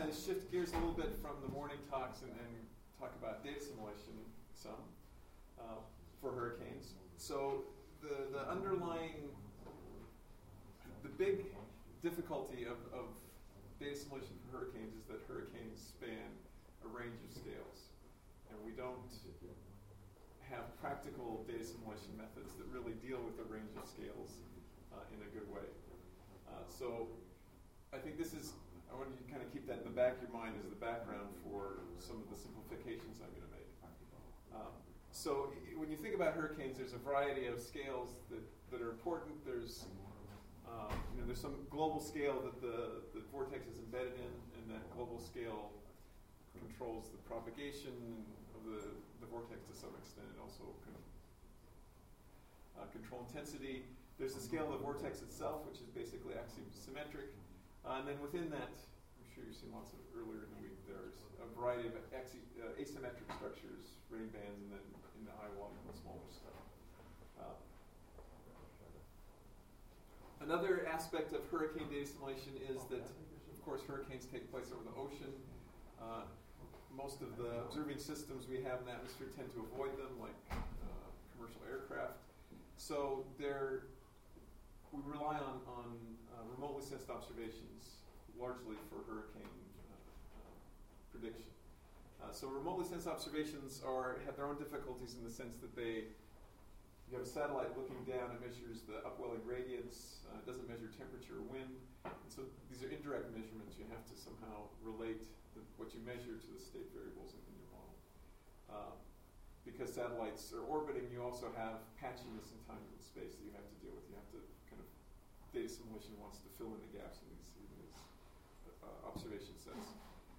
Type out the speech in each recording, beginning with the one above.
kind of shift gears a little bit from the morning talks and talk about data simulation some for hurricanes. So the underlying, the big difficulty of data simulation for hurricanes is that hurricanes span a range of scales, and we don't have practical data simulation methods that really deal with a range of scales in a good way. So I think this is, I want you to kind of keep that in the back of your mind as the background for some of the simplifications I'm going to make. So when you think about hurricanes, there's a variety of scales that are important. There's there's some global scale that the vortex is embedded in, and that global scale controls the propagation of the vortex to some extent, and also kind of control intensity. There's the scale of the vortex itself, which is basically axisymmetric. And then within that, I'm sure you've seen lots of earlier in the week, there's a variety of asymmetric structures, rain bands, and then in the eye wall, the smaller stuff. Another aspect of hurricane data simulation is that, of course, hurricanes take place over the ocean. Most of the observing systems we have in the atmosphere tend to avoid them, like commercial aircraft. So we rely on remotely sensed observations largely for hurricane prediction. So remotely sensed observations have their own difficulties in the sense that you have a satellite looking down, it measures the upwelling radiance, it doesn't measure temperature or wind. And so these are indirect measurements. You have to somehow relate what you measure to the state variables in your model. Because satellites are orbiting, you also have patchiness in time and space that you have to deal with. You have to kind of, data simulation wants to fill in the gaps in these observation sets.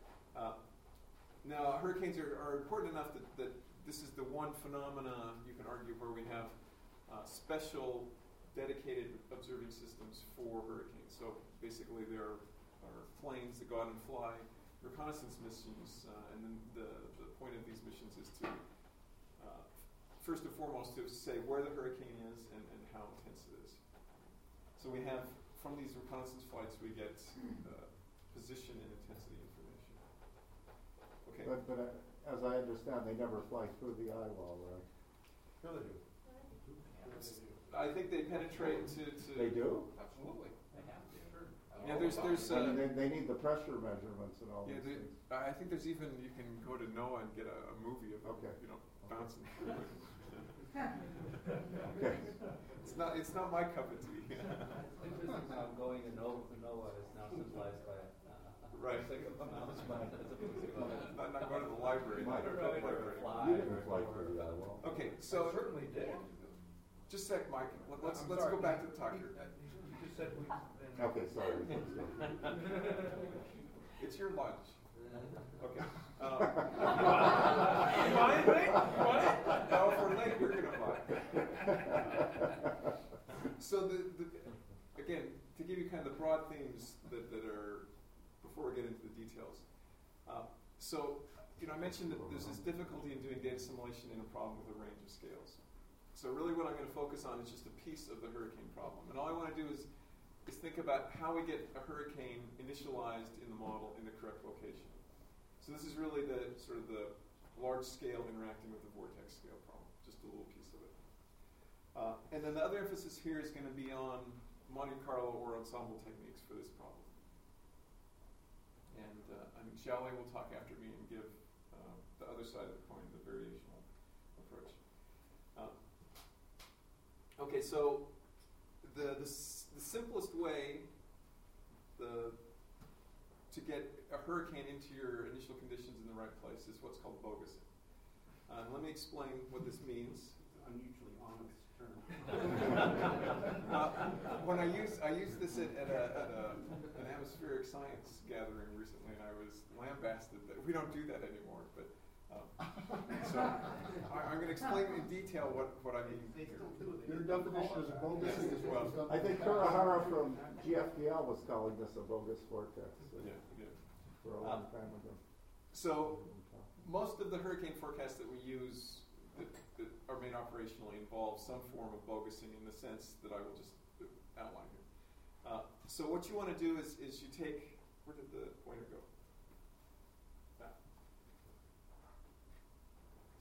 Now, hurricanes are important enough that this is the one phenomena, you can argue, where we have special dedicated observing systems for hurricanes. So basically there are planes that go out and fly reconnaissance missions, and then the point of these missions is to first and foremost to say where the hurricane is and how intense it is. So we have, from these reconnaissance flights, we get position and intensity information. Okay. But as I understand, they never fly through the eye wall, right? No, they do. I think they penetrate to They do? Absolutely. They have to. Sure. Yeah, there's I mean, they need the pressure measurements and all these things. I think there's even, you can go to NOAA and get a movie of them, bouncing through it. Okay. It's not my cup of tea. Interesting how going to NOAA is now symbolized by right. Not going to the library. Not library. You didn't fly through the eye wall. Okay, so I certainly did. Just a sec, Mike. Let's go back to the talker. You just said we. Okay, sorry. It's your lunch. Okay. You buying me? What? No, if we're late, you're going to buy. So again, to give you kind of the broad themes that are, before we get into the details. So I mentioned that there's this difficulty in doing data simulation in a problem with a range of scales. So really what I'm going to focus on is just a piece of the hurricane problem. And all I want to do is think about how we get a hurricane initialized in the model in the correct location. So this is really the sort of the large scale interacting with the vortex scale problem, just a little piece of it. And then the other emphasis here is going to be on Monte Carlo or ensemble techniques for this problem. And I think Xiaolei will talk after me and give the other side of the coin, the variational approach. Okay, so the simplest way to get a hurricane into your initial conditions in the right place is what's called bogusing. Let me explain what this means. Unusually honest term. When I used this at an atmospheric science gathering recently, and I was lambasted that we don't do that anymore. But so I'm going to explain in detail what I mean here. Your definition is bogusing as well. I think Kurihara from GFDL was calling this a bogus vortex for a long time ago. So most of the hurricane forecasts that we use that are made operationally involve some form of bogusing in the sense that I will just outline here. So what you want to do is you take, where did the pointer go?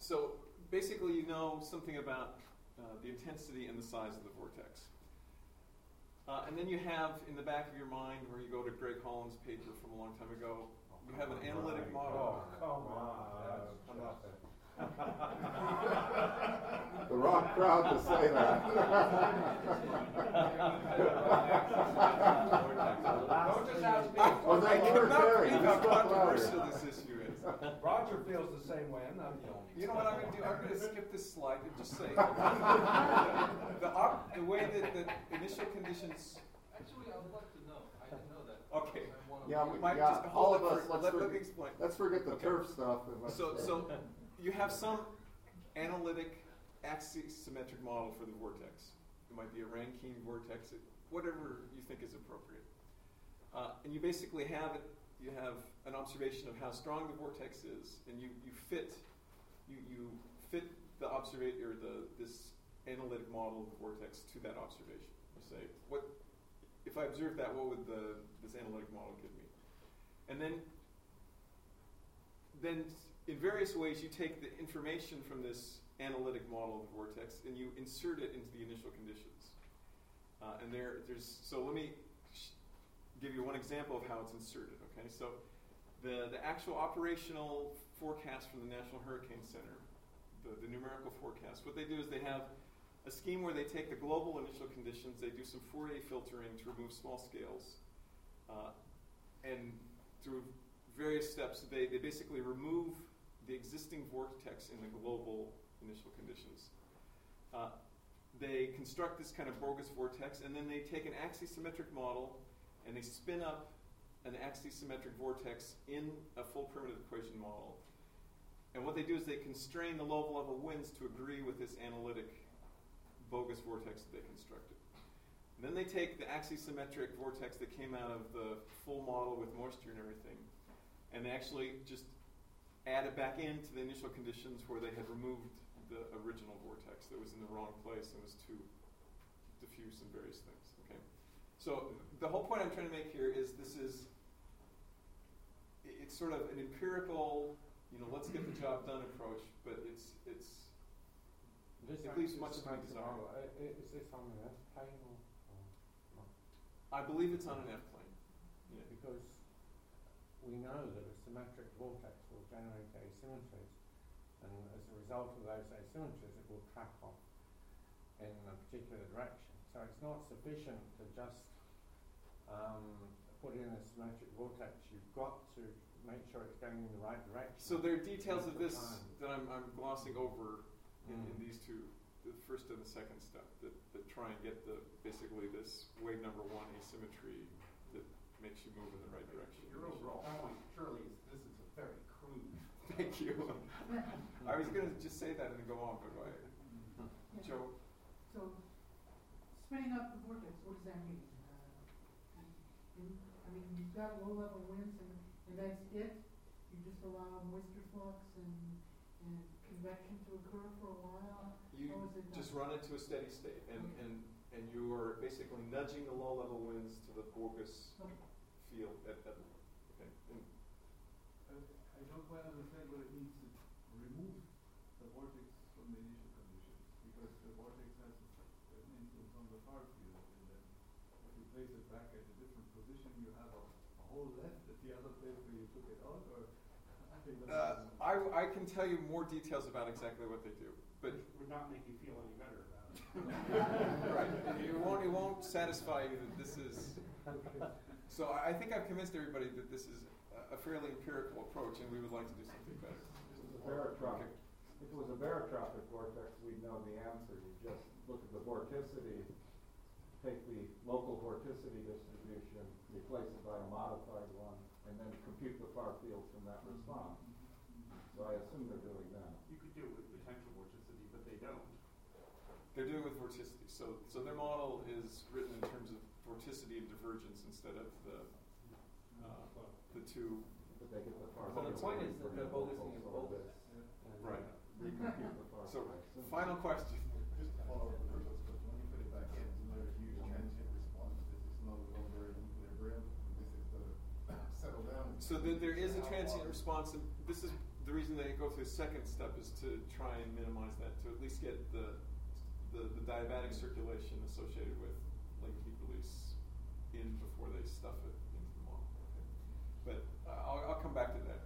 So basically, you know something about the intensity and the size of the vortex. And then you have in the back of your mind, where you go to Greg Holland's paper from a long time ago, you have an analytic model. Come on. The wrong crowd to say that. Don't just ask me. Was that I you or cannot Terry? believe You how spoke louder. controversial this issue is. Roger feels the same way. I'm not the only. You know what I'm going to do? I'm going to skip this slide and just say the way that the initial conditions. Actually, I would like to know. I didn't know that. Okay. Yeah, Mike, yeah, just all hold of it us, for, let's let me explain. Let's forget the Okay. turf stuff. And let's So you have some analytic axisymmetric model for the vortex. It might be a Rankine vortex, whatever you think is appropriate. And you basically have it. You have an observation of how strong the vortex is, and you fit the this analytic model of the vortex to that observation. You say, what if I observe that? What would this analytic model give me? And then in various ways, you take the information from this analytic model of the vortex and you insert it into the initial conditions. So let me give you one example of how it's inserted. Okay, so the actual operational forecast from the National Hurricane Center, the numerical forecast, what they do is they have a scheme where they take the global initial conditions, they do some Fourier filtering to remove small scales, and through various steps, they basically remove the existing vortex in the global initial conditions. They construct this kind of bogus vortex, and then they take an axisymmetric model and they spin up an axisymmetric vortex in a full primitive equation model. And what they do is they constrain the low-level winds to agree with this analytic bogus vortex that they constructed. And then they take the axisymmetric vortex that came out of the full model with moisture and everything, and they actually just add it back into the initial conditions where they had removed the original vortex that was in the wrong place and was too diffuse in various things. Okay, so the whole point I'm trying to make here is it's sort of an empirical, let's get the job done approach, but it leaves much to be desired. Is this on an F plane or not? I believe it's on an F plane. Yeah. Because we know that a symmetric vortex will generate asymmetries, and as a result of those asymmetries, it will track off in a particular direction. So it's not sufficient to just put in a symmetric vortex. You've got to make sure it's going in the right direction. So there are details of this that I'm glossing over in these two, the first and the second step, that try and get basically this wave number one asymmetry that makes you move in the right direction. Your overall point, surely, is this is a very crude. Thank you. I was going to just say that and then go on, but go ahead. Joe? So, spinning up the vortex, what does that mean? You've got low-level winds, and that's it? You just allow moisture flux and convection to occur for a while? You just run into a steady state, and you are basically nudging the low-level winds to the bogus field at okay. I don't quite understand what it means to remove the vortex from the initial conditions, because the vortex has an influence on the far field, and then if you place it back at a different position, you have a hole left at the other place where you took it out, or I can tell you more details about exactly what they do, but Would not make you feel any better about it. right, it won't satisfy you that this is. So I think I've convinced everybody that this is a fairly empirical approach, and we would like to do something better. This is a barotropic. If it was a barotropic vortex, we'd know the answer. You just look at the vorticity, take the local vorticity distribution, replace it by a modified one, and then compute the far field from that response. So I assume they're doing that. You could do it with potential vorticity, but they don't. They're doing it with vorticity. So their model is written in terms of vorticity and divergence instead of the two. But they get the far So the field point is that from they're local bogus and source. bogus. Right. Recompute the far So field. final question. just to follow up the first question, when you put it back in, isn't there a huge transient response? This is no longer in equilibrium. This is going to settle down. So there is a transient response, and this is the reason they go through the second step is to try and minimize that, to at least get the diabatic circulation associated with latent heat release in before they stuff it into the model. Okay? But I'll come back to that.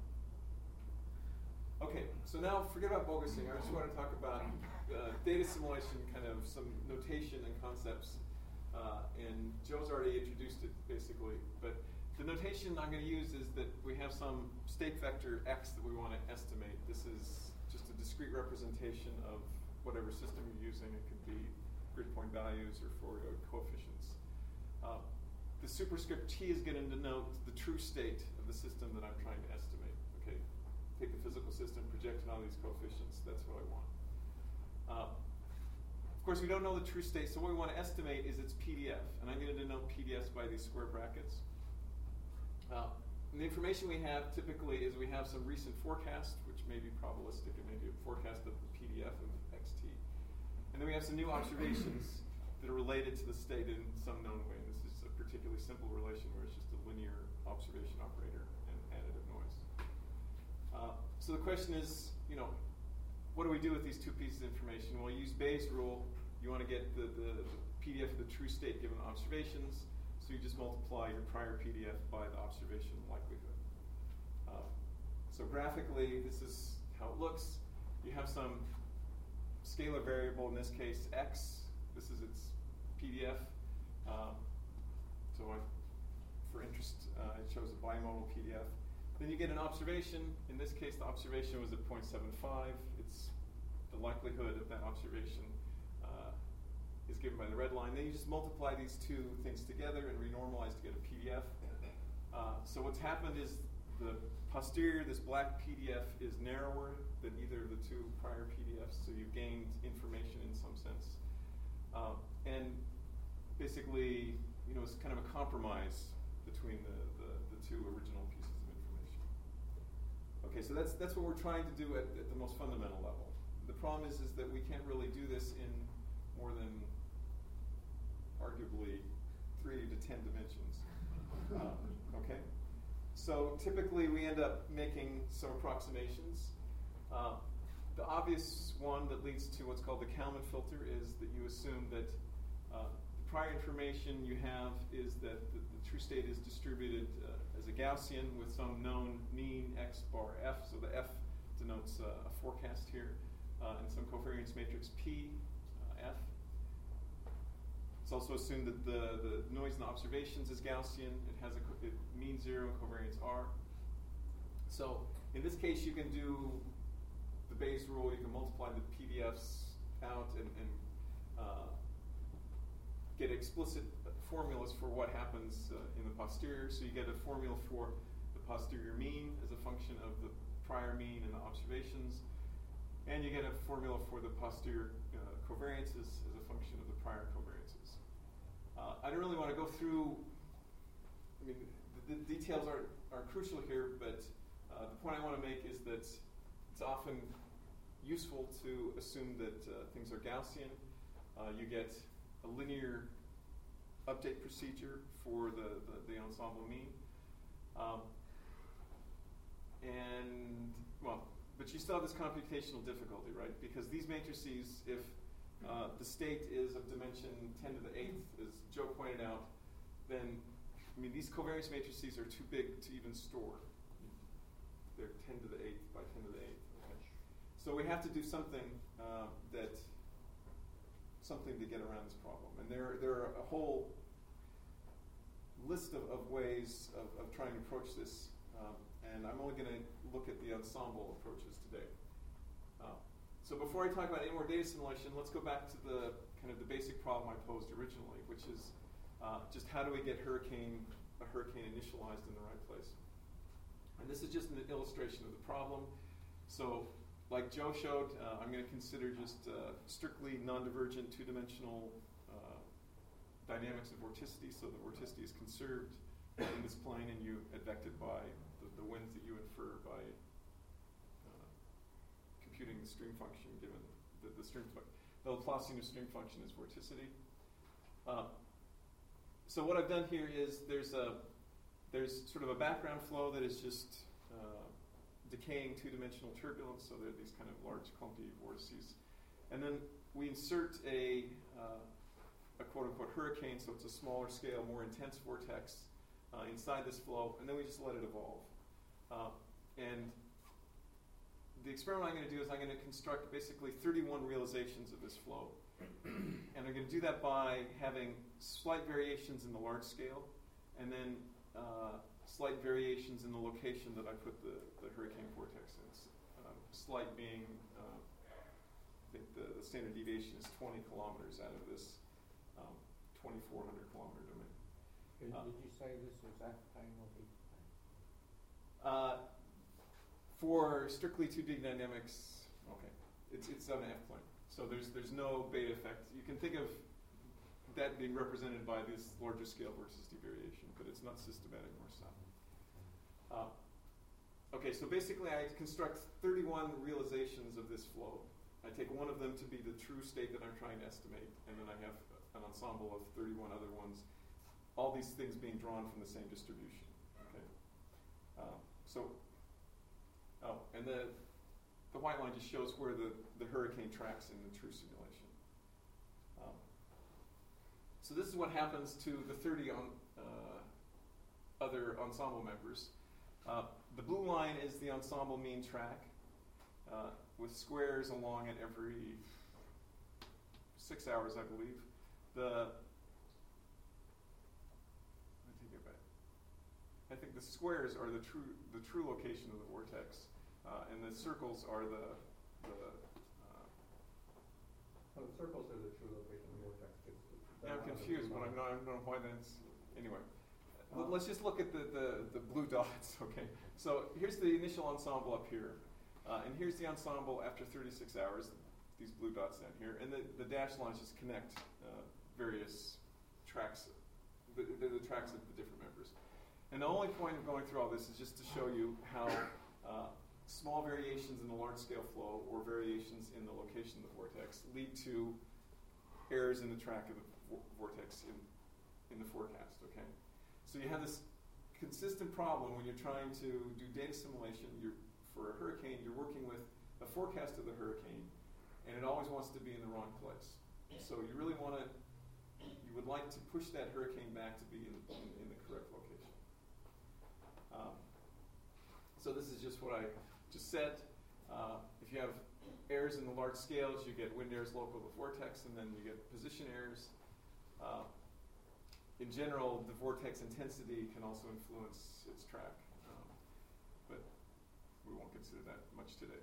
Okay, so now forget about bogasing. I just want to talk about data simulation, kind of some notation and concepts. And Joe's already introduced it, basically. But the notation I'm going to use is that we have some state vector x that we want to estimate. This is just a discrete representation of whatever system you're using. It could be grid point values or Fourier coefficients. The superscript t is going to denote the true state of the system that I'm trying to estimate. Okay, take the physical system, project it on these coefficients. That's what I want. Of course, we don't know the true state, so what we want to estimate is its PDF, and I'm going to denote PDFs by these square brackets. And the information we have typically is we have some recent forecast, which may be probabilistic. It may be a forecast of the PDF of xt. And then we have some new observations that are related to the state in some known way. And this is a particularly simple relation where it's just a linear observation operator and additive noise. So the question is, what do we do with these two pieces of information? Well, you use Bayes' rule. You want to get the PDF of the true state given observations. So you just multiply your prior PDF by the observation likelihood. So graphically, this is how it looks. You have some scalar variable, in this case x. This is its PDF. For interest, I chose a bimodal PDF. Then you get an observation. In this case, the observation was at 0.75. It's the likelihood of that observation is given by the red line. Then you just multiply these two things together and renormalize to get a PDF. So what's happened is the posterior, this black PDF, is narrower than either of the two prior PDFs, so you've gained information in some sense. And basically, it's kind of a compromise between the two original pieces of information. Okay, so that's what we're trying to do at the most fundamental level. The problem is that we can't really do this in more than arguably 3 to 10 dimensions. Okay? So typically we end up making some approximations. The obvious one that leads to what's called the Kalman filter is that you assume that the prior information you have is that the true state is distributed as a Gaussian with some known mean x bar f. So the f denotes a forecast here, and some covariance matrix p, f. It's also assumed that the noise in the observations is Gaussian. It has it mean 0, covariance r. So in this case, you can do the Bayes rule. You can multiply the PDFs out and get explicit formulas for what happens in the posterior. So you get a formula for the posterior mean as a function of the prior mean and the observations. And you get a formula for the posterior covariances as a function of the prior covariances. I don't really want to go through, the details are crucial here, but the point I want to make is that it's often useful to assume that things are Gaussian. You get a linear update procedure for the ensemble mean. But you still have this computational difficulty, right? Because these matrices, if the state is of dimension 10 to the 8th, as Joe pointed out, then, these covariance matrices are too big to even store. They're 10 to the 8th by 10 to the 8th. Okay. So we have to do something to get around this problem. And there are a whole list of ways of trying to approach this. And I'm only going to look at the ensemble approaches today. So before I talk about any more data simulation, let's go back to the basic problem I posed originally, which is just how do we get a hurricane initialized in the right place? And this is just an illustration of the problem. So like Joe showed, I'm going to consider just strictly non-divergent two-dimensional dynamics of vorticity. So the vorticity is conserved in this plane, and you advect it by the winds that you infer by computing the stream function given the Laplacian of stream function is vorticity. So what I've done here is there's a There's sort of a background flow that is just decaying two-dimensional turbulence, so they're these kind of large, clumpy vortices. And then we insert a quote-unquote hurricane, so it's a smaller scale, more intense vortex inside this flow, and then we just let it evolve. And the experiment I'm going to do is I'm going to construct basically 31 realizations of this flow. And I'm going to do that by having slight variations in the large scale, and then slight variations in the location that I put the hurricane vortex in. Slight being, I think the standard deviation is 20 kilometers out of this 2,400 kilometer domain. Did you say this was F plane or B plane? For strictly 2D dynamics, okay, it's on F plane. So there's no beta effect. You can think of that being represented by this larger scale versus devariation, but it's not systematic nor sound. Okay, so basically I construct 31 realizations of this flow. I take one of them to be the true state that I'm trying to estimate, and then I have an ensemble of 31 other ones, all these things being drawn from the same distribution. Okay. And the white line just shows where the hurricane tracks in the true simulation. So this is what happens to the 30 other ensemble members. The blue line is the ensemble mean track with squares along it every 6 hours, I believe. I think the squares are the true location of the vortex, and the circles are the circles are the true location of the vortex. Yeah, I'm confused, but I don't know why that's anyway. Let's just look at the blue dots. Okay, so here's the initial ensemble up here, and here's the ensemble after 36 hours. These blue dots down here, and the dashed lines just connect various tracks. They're the tracks of the different members. And the only point of going through all this is just to show you how small variations in the large-scale flow or variations in the location of the vortex lead to errors in the track of the vortex in the forecast. Okay, so you have this consistent problem when you're trying to do data simulation. For a hurricane, you're working with a forecast of the hurricane, and it always wants to be in the wrong place. So you really you would like to push that hurricane back to be in the correct location. So this is just what I just said. If you have errors in the large scales, you get wind errors local to the vortex, and then you get position errors. In general, the vortex intensity can also influence its track, but we won't consider that much today.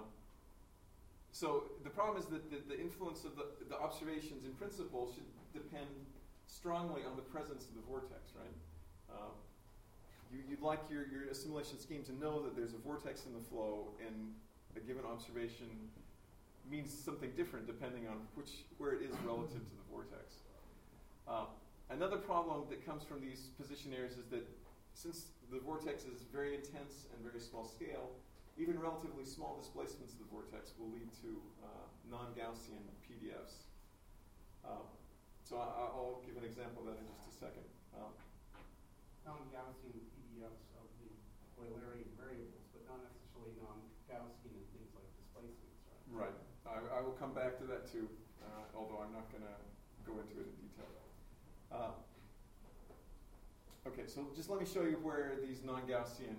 So the problem is that the influence of the observations in principle should depend strongly on the presence of the vortex, right? You'd like your assimilation scheme to know that there's a vortex in the flow, and a given observation means something different depending on where it is relative to the vortex. Another problem that comes from these position errors is that since the vortex is very intense and very small scale, even relatively small displacements of the vortex will lead to non-Gaussian PDFs. So I'll give an example of that in just a second. Non-Gaussian PDFs of the Eulerian variables, but not necessarily non-Gaussian in things like displacements, right? Right. I will come back to that too, although I'm not going to go into it in detail. Okay, so just let me show you where these non-Gaussian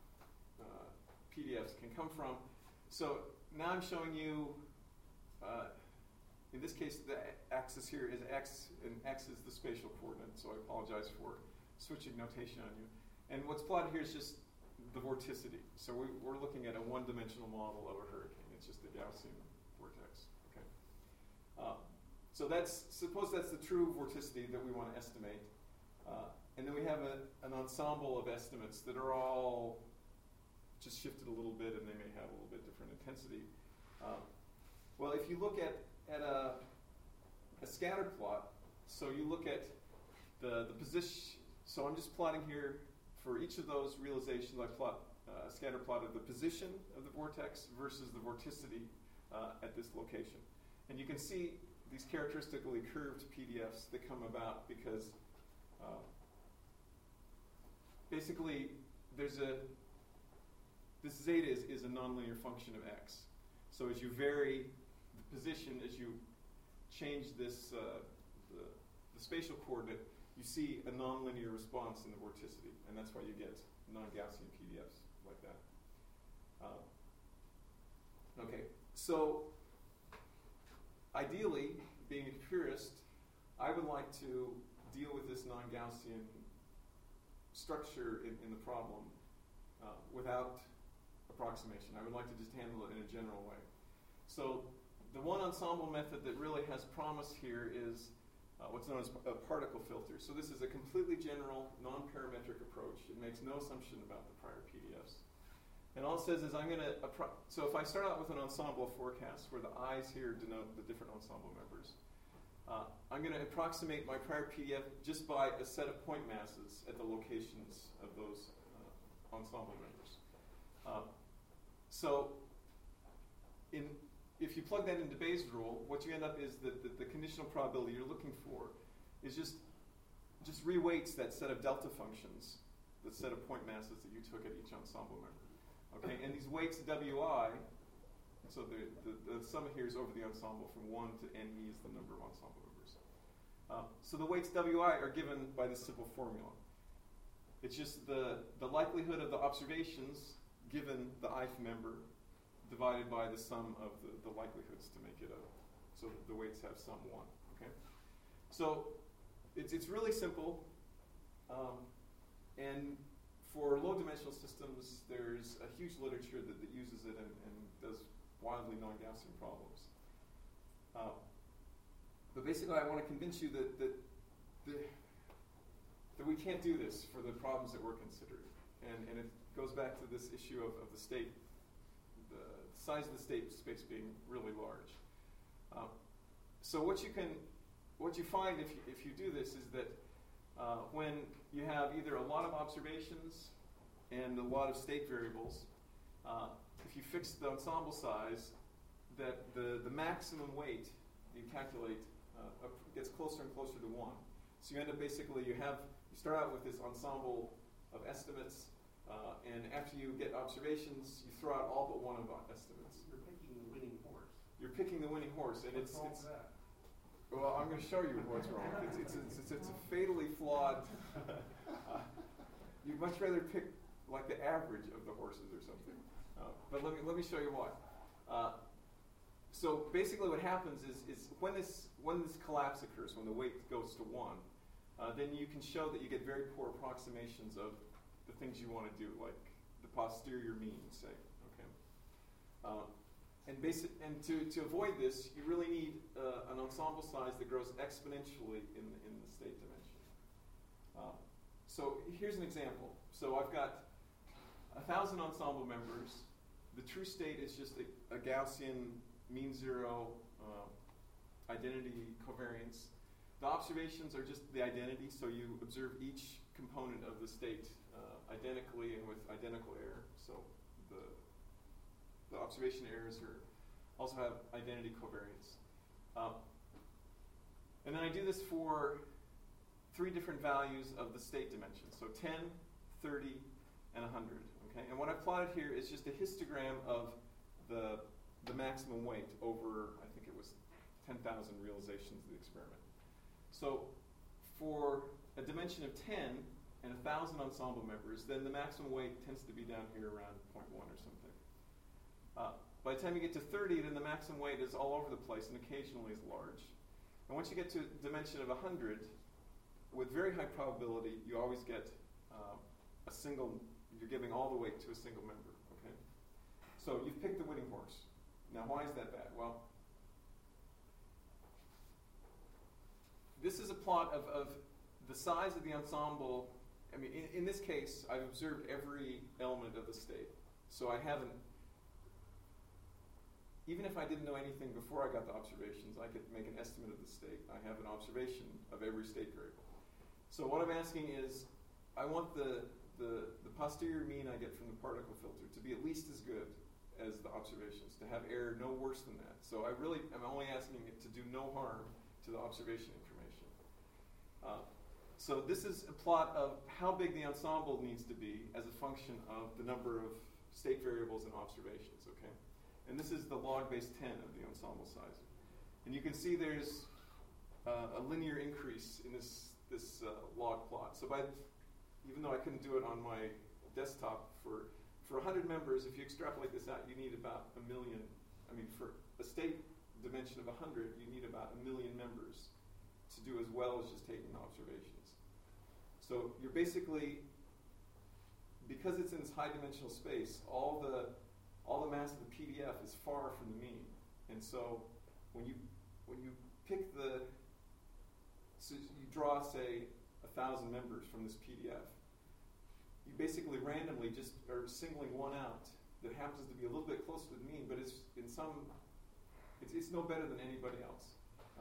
PDFs can come from. So now I'm showing you, in this case, the axis here is x, and x is the spatial coordinate, so I apologize for switching notation on you. And what's plotted here is just the vorticity. So we're looking at a one-dimensional model of a hurricane. It's just a Gaussian vortex. Okay. So suppose that's the true vorticity that we want to estimate. And then we have an ensemble of estimates that are all just shifted a little bit, and they may have a little bit different intensity. Well, if you look at a scatter plot, so you look at the position. So I'm just plotting here for each of those realizations. I plot a scatter plot of the position of the vortex versus the vorticity at this location. And you can see these characteristically curved PDFs that come about because basically, this zeta is a nonlinear function of x. So as you vary the position, as you change this the spatial coordinate, you see a nonlinear response in the vorticity, and that's why you get non-Gaussian PDFs like that. Okay, so ideally, being a purist, I would like to deal with this non-Gaussian structure in the problem without approximation. I would like to just handle it in a general way. So the one ensemble method that really has promise here is what's known as a particle filter. So this is a completely general, non-parametric approach. It makes no assumption about the prior PDFs. And all it says is I'm going to, so if I start out with an ensemble forecast where the I's here denote the different ensemble members, I'm going to approximate my prior PDF just by a set of point masses at the locations of those ensemble members. So if you plug that into Bayes' rule, what you end up is that the conditional probability you're looking for is just reweights that set of delta functions, the set of point masses that you took at each ensemble member. Okay, and these weights Wi, so the sum here is over the ensemble from 1 to NE is the number of ensemble members. So the weights Wi are given by this simple formula. It's just the likelihood of the observations given the ith member divided by the sum of the likelihoods to make it so the weights have sum 1. Okay, so it's really simple, and for low-dimensional systems, there's a huge literature that uses it and does wildly non-Gaussian problems. But basically, I want to convince you that we can't do this for the problems that we're considering, and it goes back to this issue of the state, the size of the state space being really large. So what you find if you do this is that when you have either a lot of observations and a lot of state variables, if you fix the ensemble size, that the maximum weight you calculate gets closer and closer to 1. So you end up basically, you start out with this ensemble of estimates, and after you get observations, you throw out all but one of the estimates. You're picking the winning horse. You're picking the winning horse, and What's wrong with that? Well, I'm going to show you what's wrong. It's a fatally flawed. You'd much rather pick like the average of the horses or something. But let me show you why. So basically, what happens is when this collapse occurs, when the weight goes to 1, then you can show that you get very poor approximations of the things you want to do, like the posterior mean, say. Okay. And to avoid this, you really need an ensemble size that grows exponentially in the state dimension. So here's an example. So I've got 1,000 ensemble members. The true state is just a Gaussian mean zero identity covariance. The observations are just the identity, so you observe each component of the state identically and with identical error. So the observation errors also have identity covariance. And then I do this for 3 different values of the state dimension. So 10, 30, and 100. Okay? And what I've plotted here is just a histogram of the maximum weight over, I think it was 10,000 realizations of the experiment. So for a dimension of 10 and 1,000 ensemble members, then the maximum weight tends to be down here around 0.1 or something. By the time you get to 30, then the maximum weight is all over the place and occasionally is large. And once you get to a dimension of 100, with very high probability, you always get a single, you're giving all the weight to a single member. Okay? So you've picked the winning horse. Now, why is that bad? Well, this is a plot of the size of the ensemble. I mean, in this case, I've observed every element of the state. So I haven't, even if I didn't know anything before I got the observations, I could make an estimate of the state. I have an observation of every state variable. So what I'm asking is, I want the posterior mean I get from the particle filter to be at least as good as the observations, to have error no worse than that. So I really am only asking it to do no harm to the observation information. So this is a plot of how big the ensemble needs to be as a function of the number of state variables and observations, okay? And this is the log base 10 of the ensemble size. And you can see there's a linear increase in this log plot. So even though I couldn't do it on my desktop, for 100 members, if you extrapolate this out, you need about 1 million. I mean, for a state dimension of 100, you need about 1 million members to do as well as just taking observations. So you're basically, because it's in this high dimensional space, all the mass of the PDF is far from the mean. And so when you pick so you draw, say, 1,000 members from this PDF, you basically randomly just are singling one out that happens to be a little bit closer to the mean, but it's no better than anybody else.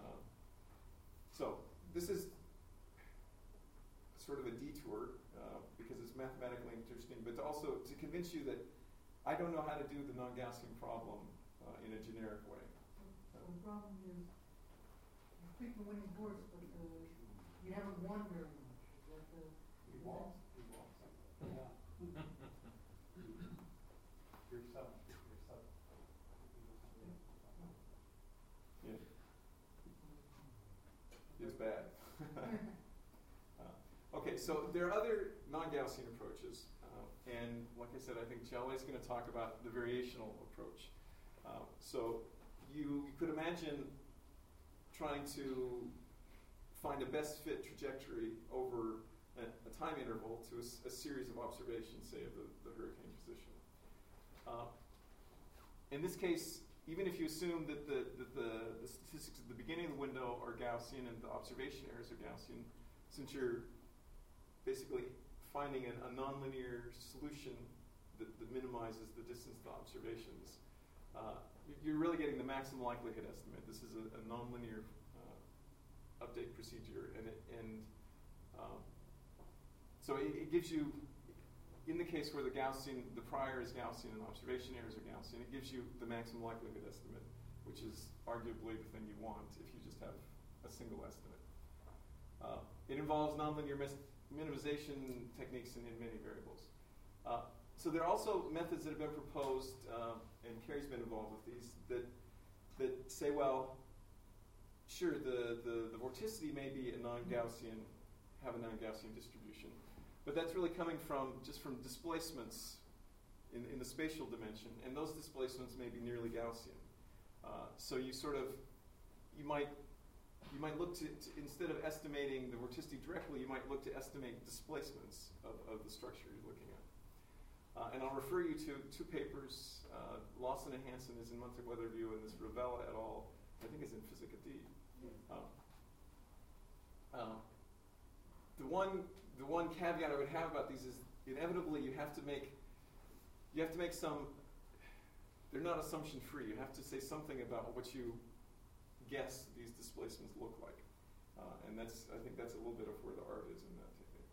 So this is sort of a detour because it's mathematically interesting, but also to convince you that I don't know how to do the non-Gaussian problem in a generic way. So the problem is, you pick the winning horse, but you haven't won very much. Is that the? You lost. Yeah. Yourself. Yeah. It's bad. Okay, so there are other non-Gaussian approaches, and like I said, I think Jelle is going to talk about the variational approach. So you could imagine trying to find a best fit trajectory over a time interval to a series of observations, say, of the hurricane position. In this case, even if you assume that the statistics at the beginning of the window are Gaussian and the observation errors are Gaussian, since you're basically finding a nonlinear solution that minimizes the distance to observations, you're really getting the maximum likelihood estimate. This is a nonlinear update procedure, so it gives you, in the case where the prior is Gaussian and observation errors are Gaussian, it gives you the maximum likelihood estimate, which is arguably the thing you want if you just have a single estimate. It involves nonlinear minimization techniques in many variables. So there are also methods that have been proposed, and Carrie's been involved with these, that say, well, sure, the vorticity may be have a non-Gaussian distribution, but that's really coming from displacements in the spatial dimension, and those displacements may be nearly Gaussian. So you might look to instead of estimating the vorticity directly, you might look to estimate displacements of the structure you're looking at. And I'll refer you to two papers. Lawson and Hansen is in Monthly Weather View, and this Ravella et al., I think, is in Physica D. The one caveat I would have about these is inevitably you have to make some. They're not assumption free. You have to say something about what you guess these displacements look like, and I think that's a little bit of where the art is in that technique.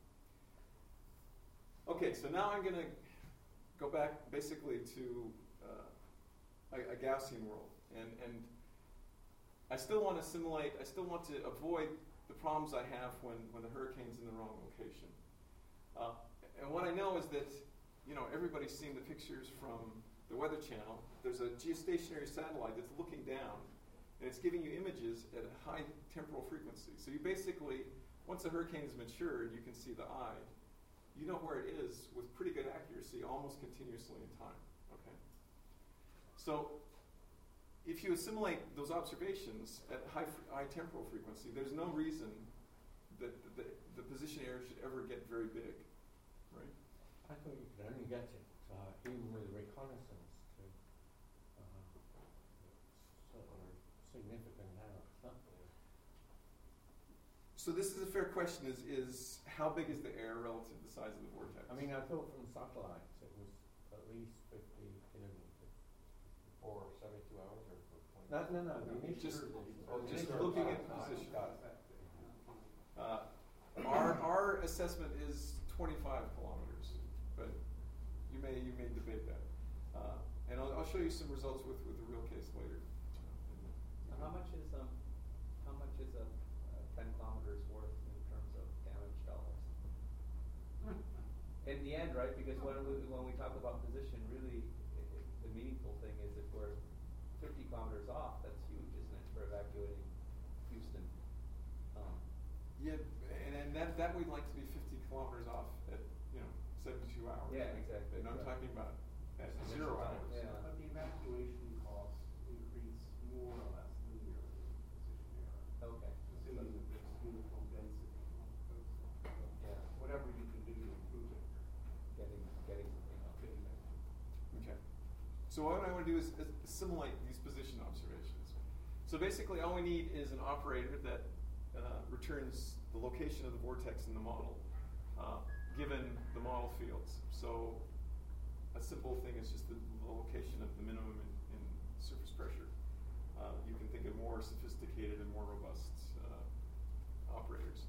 Okay, so now I'm going to go back basically to a Gaussian world, and I still want to simulate. I still want to avoid the problems I have when the hurricane's in the wrong location. And what I know is that everybody's seen the pictures from the Weather Channel. There's a geostationary satellite that's looking down, and it's giving you images at a high temporal frequency. So you basically, once a hurricane is matured, you can see the eye. You know where it is with pretty good accuracy, almost continuously in time. Okay. So if you assimilate those observations at high temporal frequency, there's no reason that the position error should ever get very big, right? I thought you could only get it even with reconnaissance to sort of significant error. So this is a fair question, is how big is the error relative to the size of the vortex? I mean, I thought from satellites it was at least 50 kilometers. For 72 hours or for 20? No. Just Just looking at the position. Our assessment is 25 kilometers, but you may debate that. And I'll show you some results with the real case later. How much is 10 kilometers worth in terms of damage? In the end, right, because when we talk about position, really, the meaningful thing is if we're 50 kilometers off, that's huge, isn't it, for evacuating Houston? Yeah, and that we'd like to be 50 kilometers off at 72 hours. Yeah, exactly. And I'm talking about at Just 0 initial time, hours. yeah. But the evacuation costs increase more or less linearly with position error, Okay. assuming that there's uniform density. Yeah. Whatever you can do to improve it. Getting something out. Okay. So what I want to do is assimilate these position observations. So basically all we need is an operator that returns the location of the vortex in the model, given the model fields. So a simple thing is just the location of the minimum in surface pressure. You can think of more sophisticated and more robust operators.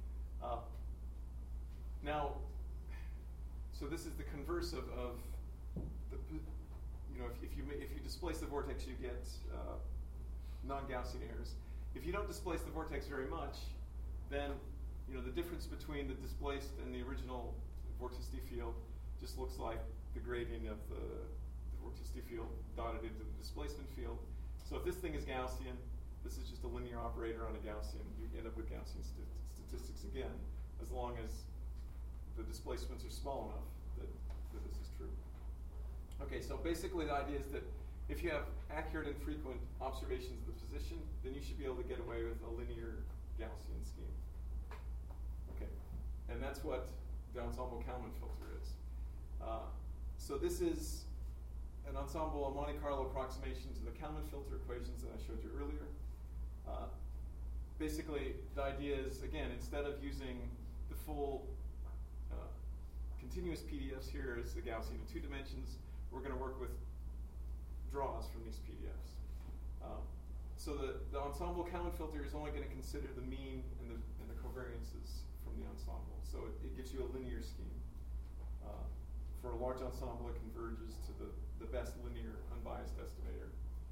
Now, so this is the converse of the, if you displace the vortex, you get non-Gaussian errors. If you don't displace the vortex very much, then the difference between the displaced and the original vorticity field just looks like the gradient of the vorticity field dotted into the displacement field. So if this thing is Gaussian, this is just a linear operator on a Gaussian. You end up with Gaussian statistics again, as long as the displacements are small enough that this is true. Okay, so basically the idea is that if you have accurate and frequent observations of the position, then you should be able to get away with a linear Gaussian scheme. Okay, and that's what the ensemble-Kalman filter is. So this is an ensemble, a Monte Carlo approximation to the Kalman filter equations that I showed you earlier. Basically, the idea is, again, instead of using the full continuous PDFs here as the Gaussian in 2 dimensions, we're going to work with draws from these PDFs. So the ensemble-Kalman filter is only going to consider the mean and the covariances from the ensemble. So it gives you a linear scheme. For a large ensemble, it converges to the best linear unbiased estimator.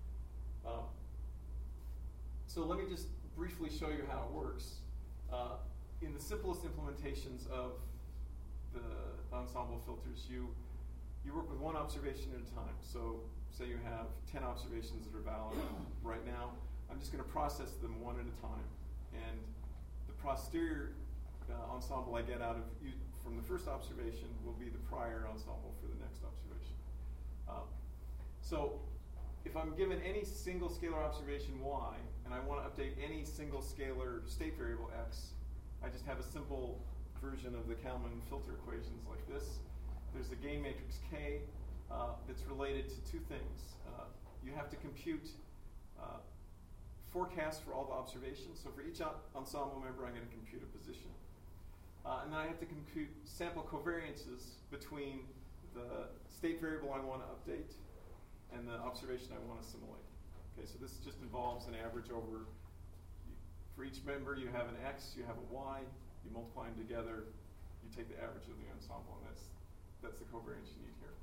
So let me just briefly show you how it works. In the simplest implementations of the ensemble filters, you work with one observation at a time. So say you have 10 observations that are valid right now. I'm just going to process them one at a time. And the posterior ensemble I get out of from the first observation will be the prior ensemble for the next observation. So if I'm given any single scalar observation y, and I want to update any single scalar state variable x, I just have a simple version of the Kalman filter equations like this. There's a gain matrix K that's related to 2 things. You have to compute forecasts for all the observations. So for each ensemble member, I'm going to compute a position. And then I have to compute sample covariances between the state variable I want to update and the observation I want to simulate. Okay, so this just involves an average over, for each member you have an x, you have a y, you multiply them together, you take the average of the ensemble, and that's the covariance you need here.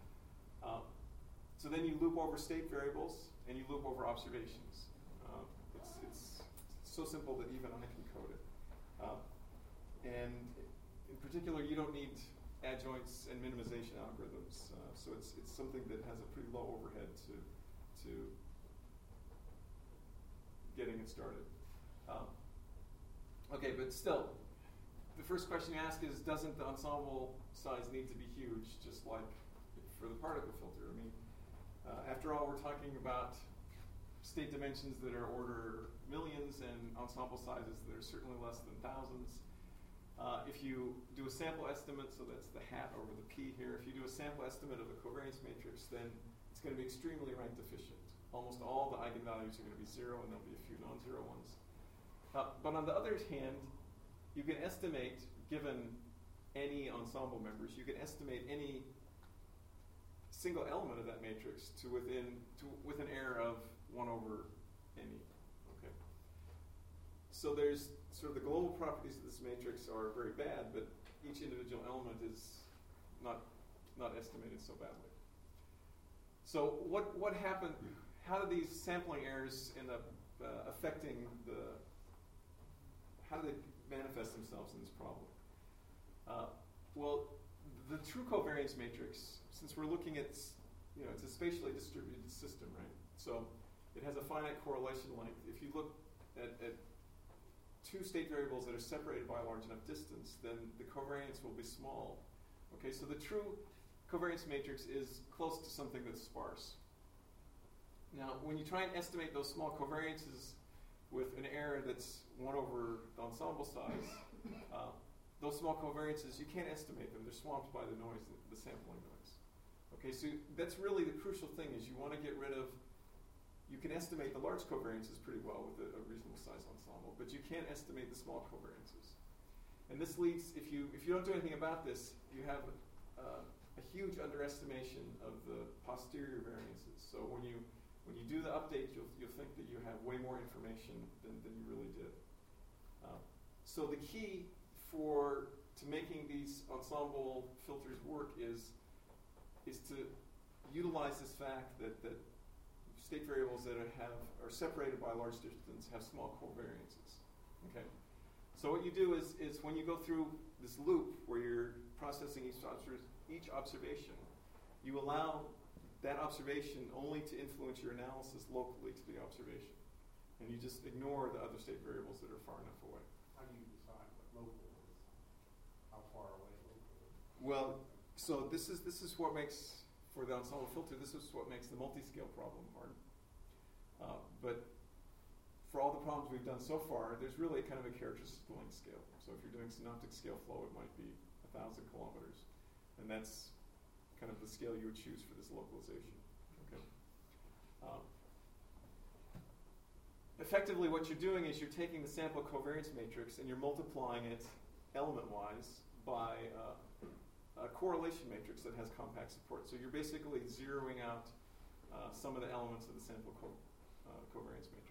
So then you loop over state variables and you loop over observations. It's so simple that even I can code it. And in particular, you don't need adjoints and minimization algorithms. So it's something that has a pretty low overhead to getting it started. Okay, but still, the first question you ask is, doesn't the ensemble size need to be huge, just like for the particle filter? I mean, after all, we're talking about state dimensions that are order millions and ensemble sizes that are certainly less than thousands. If you do a sample estimate, so that's the hat over the P here, if you do a sample estimate of the covariance matrix, then it's going to be extremely rank deficient. Almost all the eigenvalues are going to be 0, and there'll be a few non-zero ones. But on the other hand, you can estimate, given any ensemble members, you can estimate any single element of that matrix with an error of 1 over any. Okay. So there's sort of the global properties of this matrix are very bad, but each individual element is not estimated so badly. So what happened? How do these sampling errors end up affecting how do they manifest themselves in this problem? Well, the true covariance matrix, since we're looking at, it's a spatially distributed system, right? So it has a finite correlation length. If you look at two state variables that are separated by a large enough distance, then the covariance will be small. Okay, so the true covariance matrix is close to something that's sparse. Now, when you try and estimate those small covariances with an error that's 1 over the ensemble size, those small covariances, you can't estimate them. They're swamped by the noise, the sampling noise. Okay, so that's really the crucial thing, is you want to get rid of, you can estimate the large covariances pretty well with a reasonable size ensemble, but you can't estimate the small covariances. And this leads, if you don't do anything about this, you have a huge underestimation of the posterior variances. So when you do the update, you'll think that you have way more information than you really did. So the key to making these ensemble filters work is to utilize this fact that state variables that are separated by a large distance have small covariances. Okay. So what you do is when you go through this loop where you're processing each observation, you allow that observation only to influence your analysis locally to the observation, and you just ignore the other state variables that are far enough away. How do you decide what local is? How far away local is? Well, so this is what makes, for the ensemble filter, this is what makes the multi-scale problem hard. But for all the problems we've done so far, there's really kind of a characteristic length scale. So if you're doing synoptic scale flow, it might be 1,000 kilometers, and that's kind of the scale you would choose for this localization. Okay. Effectively, what you're doing is you're taking the sample covariance matrix and you're multiplying it element-wise by a correlation matrix that has compact support. So you're basically zeroing out some of the elements of the sample covariance matrix.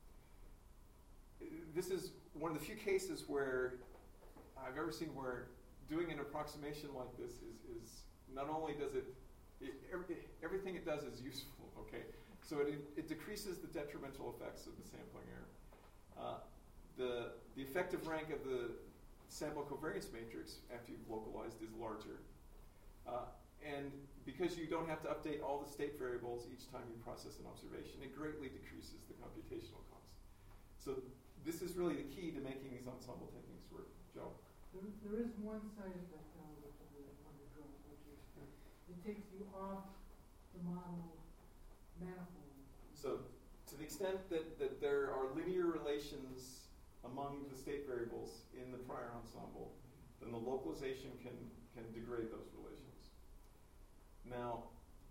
This is one of the few cases where I've ever seen where doing an approximation like this is not only does everything it does is useful, okay? So it decreases the detrimental effects of the sampling error. The effective rank of the sample covariance matrix after you've localized is larger. And because you don't have to update all the state variables each time you process an observation, it greatly decreases the computational cost. So this is really the key to making these ensemble techniques work. Joe? There is one side effect with the drone, which is it takes you off the model manifold. So to the extent that there are linear relations among the state variables in the prior ensemble, then the localization can degrade those relations. Now,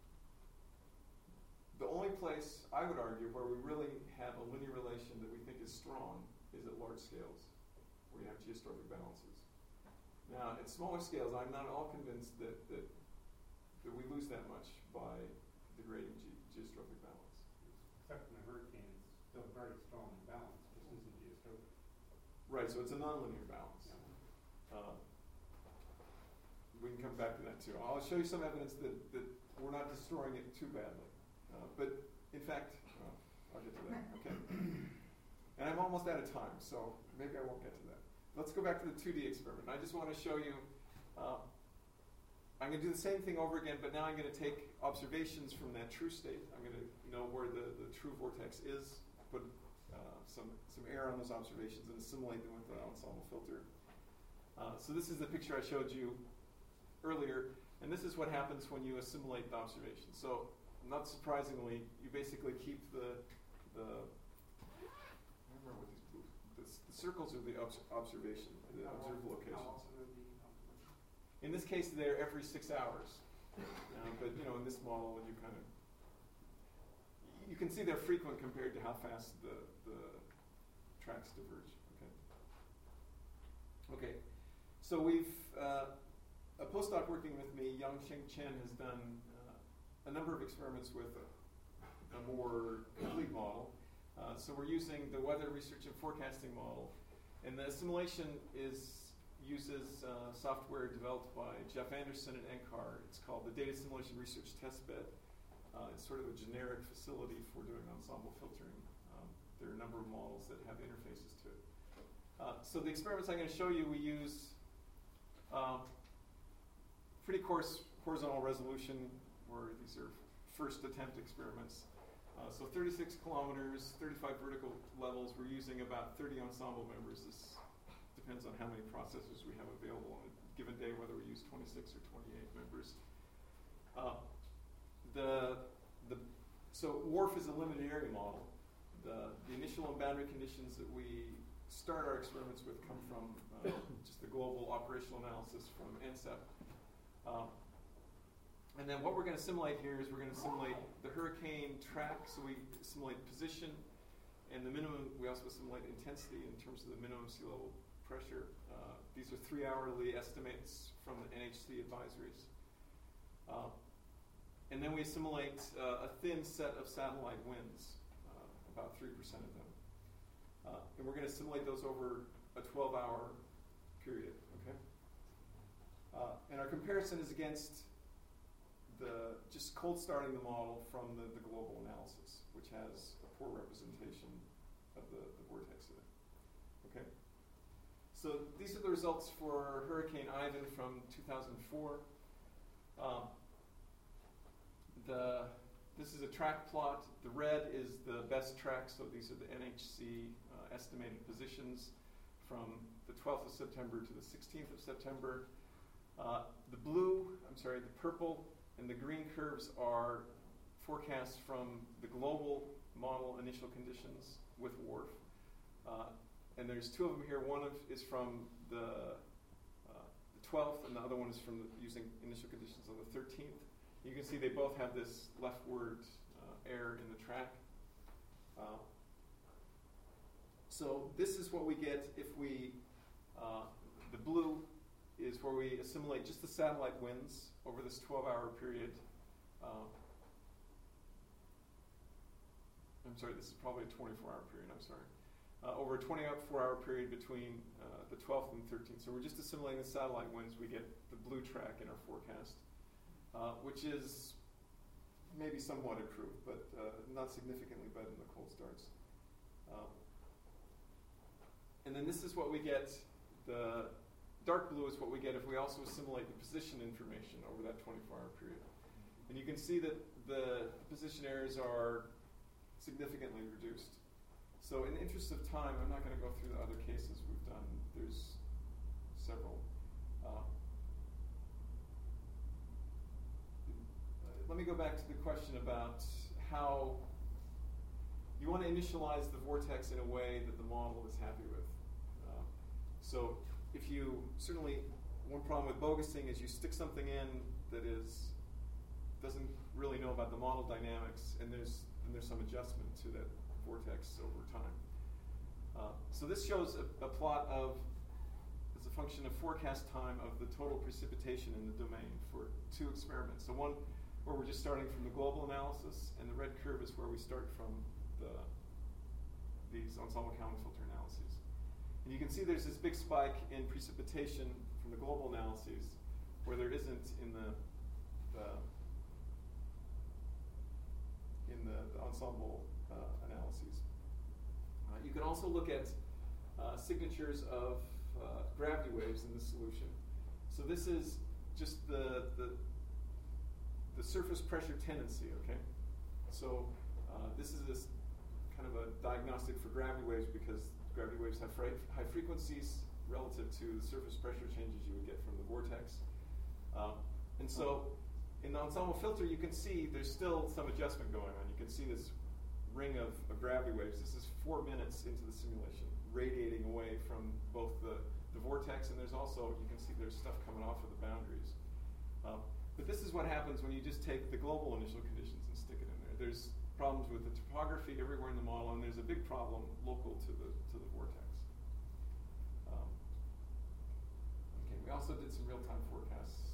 the only place, I would argue, where we really have a linear relation that we think is strong is at large scales, where you have geostrophic balances. Now, at smaller scales, I'm not at all convinced that we lose that much by degrading geostrophic balance. Except in a hurricane, it's still very strong in balance, just isn't geostrophic. Right, so it's a nonlinear balance. Yeah. We can come back to that too. I'll show you some evidence that we're not destroying it too badly. But in fact, I'll get to that. Okay. And I'm almost out of time, so maybe I won't get to that. Let's go back to the 2D experiment. I just want to show you, I'm going to do the same thing over again, but now I'm going to take observations from that true state. I'm going to know where the true vortex is, put some error on those observations, and assimilate them with the ensemble filter. So this is the picture I showed you earlier, and this is what happens when you assimilate the observation. So, not surprisingly, you basically keep the I remember what these blue, the circles are the observation, the observed locations. How often are the observations? In this case, they're every 6 hours. But in this model, you can see they're frequent compared to how fast the tracks diverge. Okay. So we've a postdoc working with me, Yang-Cheng Chen, has done a number of experiments with a more complete model. So we're using the weather research and forecasting model, and the assimilation uses software developed by Jeff Anderson at NCAR. It's called the Data Assimilation Research Testbed. It's sort of a generic facility for doing ensemble filtering. There are a number of models that have interfaces to it. So the experiments I'm going to show you, we use, pretty coarse horizontal resolution, where these are first attempt experiments. So 36 kilometers, 35 vertical levels. We're using about 30 ensemble members. This depends on how many processors we have available on a given day, whether we use 26 or 28 members. So WRF is a limited area model. The initial and boundary conditions that we start our experiments with come from just the global operational analysis from NCEP. And then what we're going to simulate here is we're going to simulate the hurricane track, so we simulate position, and the minimum, we also simulate intensity in terms of the minimum sea level pressure. These are 3-hourly estimates from the NHC advisories. And then we simulate a thin set of satellite winds, about 3% of them. And we're going to simulate those over a 12-hour period, okay? And our comparison is against just cold starting the model from the global analysis, which has a poor representation of the vortex in it. Okay? So these are the results for Hurricane Ivan from 2004. This is a track plot. The red is the best track, so these are the NHC estimated positions from the 12th of September to the 16th of September. The purple and the green curves are forecasts from the global model initial conditions with WRF. And there's two of them here. One is from the 12th, and the other one is from using initial conditions on the 13th. You can see they both have this leftward error in the track. So this is what we get if we, the blue is where we assimilate just the satellite winds over this 12-hour period. This is probably a 24-hour period, over a 24-hour period between the 12th and 13th. So we're just assimilating the satellite winds. We get the blue track in our forecast, which is maybe somewhat improved, but not significantly better than the cold starts. And then this is what we get. The dark blue is what we get if we also assimilate the position information over that 24-hour period. And you can see that the position errors are significantly reduced. So in the interest of time, I'm not going to go through the other cases we've done. There's several. Let me go back to the question about how you want to initialize the vortex in a way that the model is happy with. So if you, certainly one problem with bogusing is you stick something in that doesn't really know about the model dynamics, and there's some adjustment to that vortex over time. So this shows a plot as a function of forecast time of the total precipitation in the domain for two experiments. So one where we're just starting from the global analysis, and the red curve is where we start from these ensemble Kalman filter analyses. And you can see there's this big spike in precipitation from the global analyses where there isn't in the ensemble analyses. You can also look at signatures of gravity waves in the solution. So this is just the surface pressure tendency, okay? So this is this kind of a diagnostic for gravity waves because gravity waves have high frequencies relative to the surface pressure changes you would get from the vortex. And so in the ensemble filter, you can see there's still some adjustment going on. You can see this ring of gravity waves. This is 4 minutes into the simulation, radiating away from both the vortex, and there's also, you can see there's stuff coming off of the boundaries. But this is what happens when you just take the global initial conditions and stick it in there. There's problems with the topography everywhere in the model, and there's a big problem local to the vortex. Okay, we also did some real-time forecasts